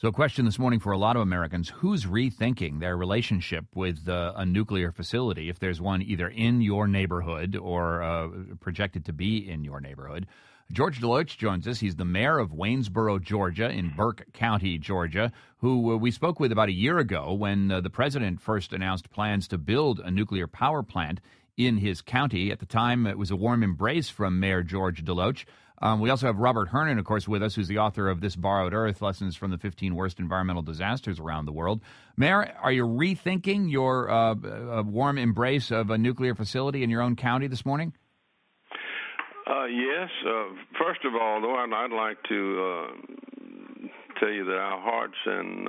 So a question this morning for a lot of Americans, who's rethinking their relationship with a nuclear facility, if there's one either in your neighborhood or projected to be in your neighborhood? George DeLoach joins us. He's the mayor of Waynesboro, Georgia, in Burke County, Georgia, who we spoke with about a year ago when the president first announced plans to build a nuclear power plant in his county. At the time, it was a warm embrace from Mayor George DeLoach. We also have Robert Hernon, of course, with us, who's the author of This Borrowed Earth, Lessons from the 15 Worst Environmental Disasters Around the World. Mayor, are you rethinking your warm embrace of a nuclear facility in your own county this morning? Yes. First of all, though, I'd like to tell you that our hearts and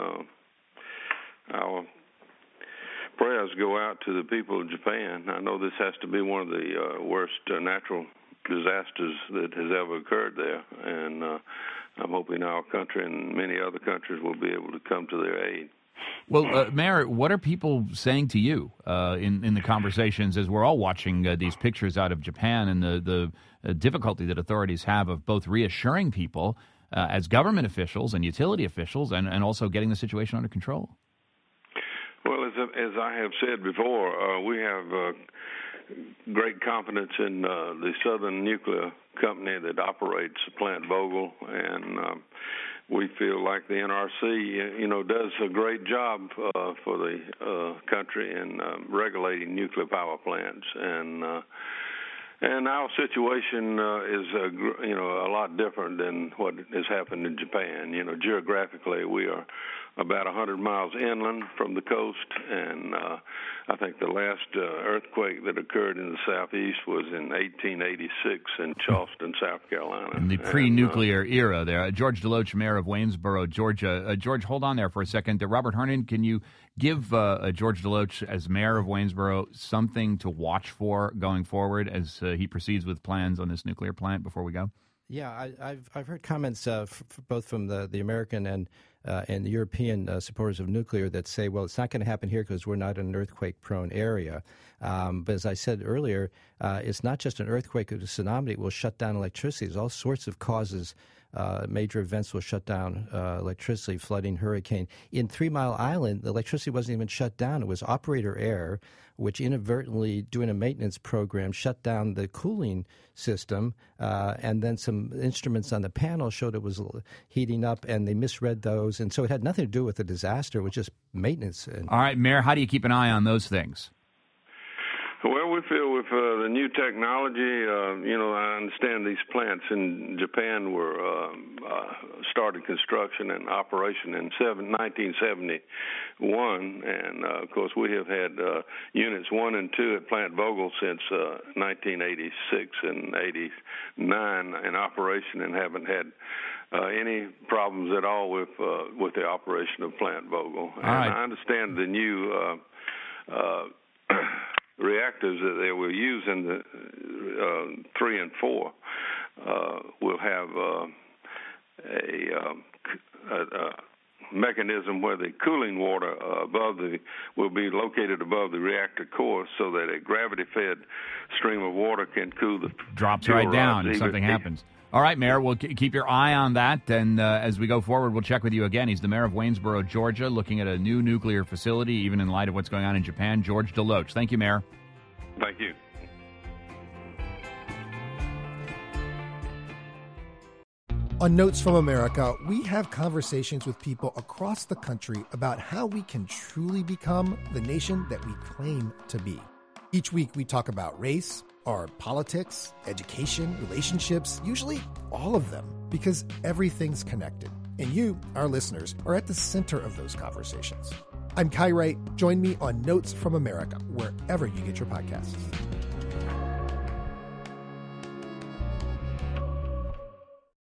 our prayers go out to the people of Japan. I know this has to be one of the worst natural disasters that has ever occurred there, and I'm hoping our country and many other countries will be able to come to their aid. Well, Mayor, what are people saying to you in the conversations as we're all watching these pictures out of Japan and the difficulty that authorities have of both reassuring people as government officials and utility officials and also getting the situation under control? Well, as I have said before, we have great confidence in the Southern Nuclear Company that operates Plant Vogtle, and we feel like the NRC, does a great job for the country in regulating nuclear power plants, and our situation is a lot different than what has happened in Japan. Geographically, we are about 100 miles inland from the coast, and I think the last earthquake that occurred in the southeast was in 1886 in Charleston, South Carolina. In the pre-nuclear era there. George DeLoach, mayor of Waynesboro, Georgia. George, hold on there for a second. Robert Hernon, can you give George DeLoach, as mayor of Waynesboro, something to watch for going forward as he proceeds with plans on this nuclear plant before we go? Yeah, I've heard comments both from the American and the European supporters of nuclear that say, well, it's not going to happen here because we're not in an earthquake-prone area. But as I said earlier, it's not just an earthquake or a tsunami. It will shut down electricity. There's all sorts of causes. Major events will shut down electricity, flooding, hurricane. In 3 Mile Island, the electricity wasn't even shut down. It was operator error, which inadvertently, doing a maintenance program, shut down the cooling system, and then some instruments on the panel showed it was heating up, and they misread those. And so it had nothing to do with the disaster. It was just maintenance. All right, Mayor, how do you keep an eye on those things? Well, we feel with the new technology, I understand these plants in Japan were started construction and operation in 1971, and of course we have had units 1 and 2 at Plant Vogtle since 1986 and 89 in operation, and haven't had any problems at all with the operation of Plant Vogtle. All and right. I understand the new reactors that they will use in the 3 and 4 will have a mechanism where the cooling water will be located above the reactor core, so that a gravity-fed stream of water can cool the drops right down if something happens. All right, Mayor, we'll keep your eye on that, and as we go forward, we'll check with you again. He's the mayor of Waynesboro, Georgia, looking at a new nuclear facility, even in light of what's going on in Japan. George DeLoach. Thank you, Mayor. Thank you. On Notes from America, we have conversations with people across the country about how we can truly become the nation that we claim to be. Each week, we talk about race, our politics, education, relationships, usually all of them, because everything's connected. And you, our listeners, are at the center of those conversations. I'm Kai Wright. Join me on Notes from America, wherever you get your podcasts.